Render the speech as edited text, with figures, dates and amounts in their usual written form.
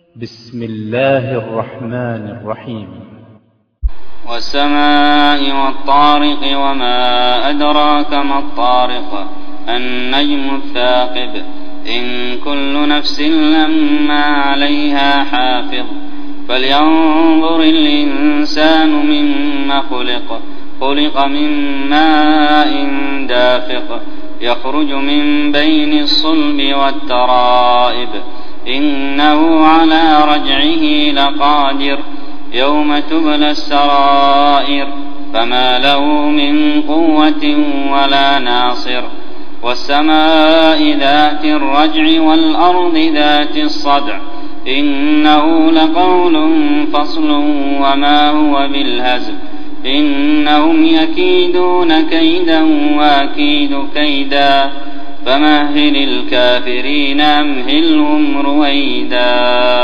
بسم الله الرحمن الرحيم. والسماء والطارق وما أدراك ما الطارق النجم الثاقب إن كل نفس لما عليها حافظ فلينظر الإنسان مما خلق من ماء دافق يخرج من بين الصلب والترائب إنه على رجعه لقادر يوم تبلى السرائر فما له من قوة ولا ناصر والسماء ذات الرجع والأرض ذات الصدع إنه لقول فصل وما هو بالهزل إنهم يكيدون كيدا وأكيد كيدا فمهل الكافرين أمهلهم رويدا.